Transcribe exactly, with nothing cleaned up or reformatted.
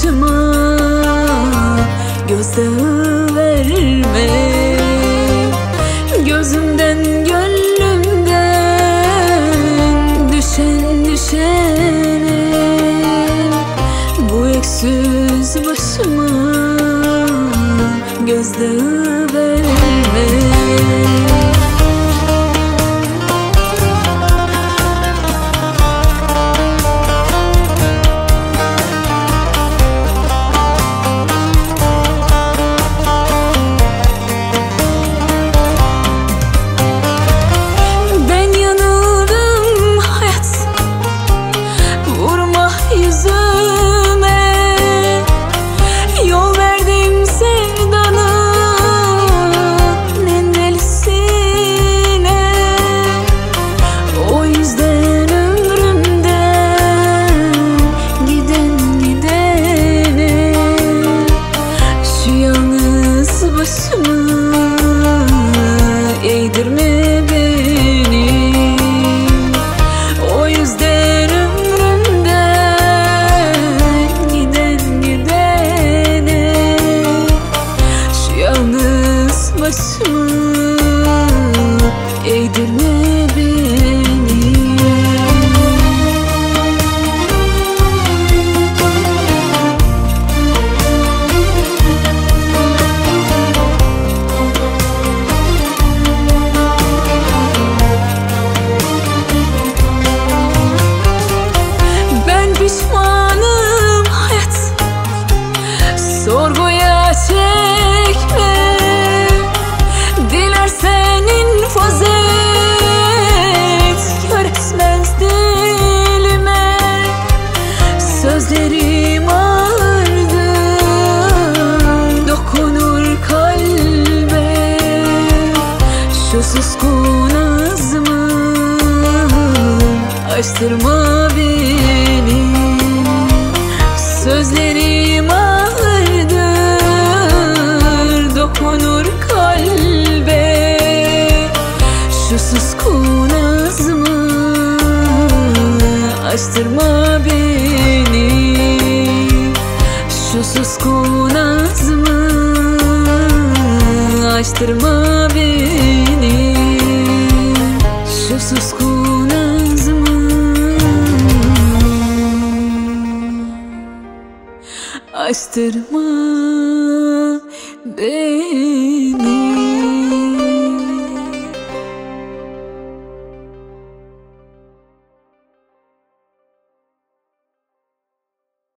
başıma gözdağı verme. Gözümden gönlümden düşen düşene bu öksüz başıma gözdağı verme. Eğdirme beni, o yüzden ömrümden giden gidene şu yalnız başımı eğdirme beni. Pişmanım hayat, sorguya çekme. Dilersen infaz et, kör etmez dilime. Sözlerim ağırdır, dokunur kalbe. Şu suskun ağzımı açtırma beni. Sözlerim ağırdır, dokunur kalbe. Şu suskun ağzımı açtırma beni. Şu suskun ağzımı açtırma beni. Şu suskun ağzımı açtırma beni.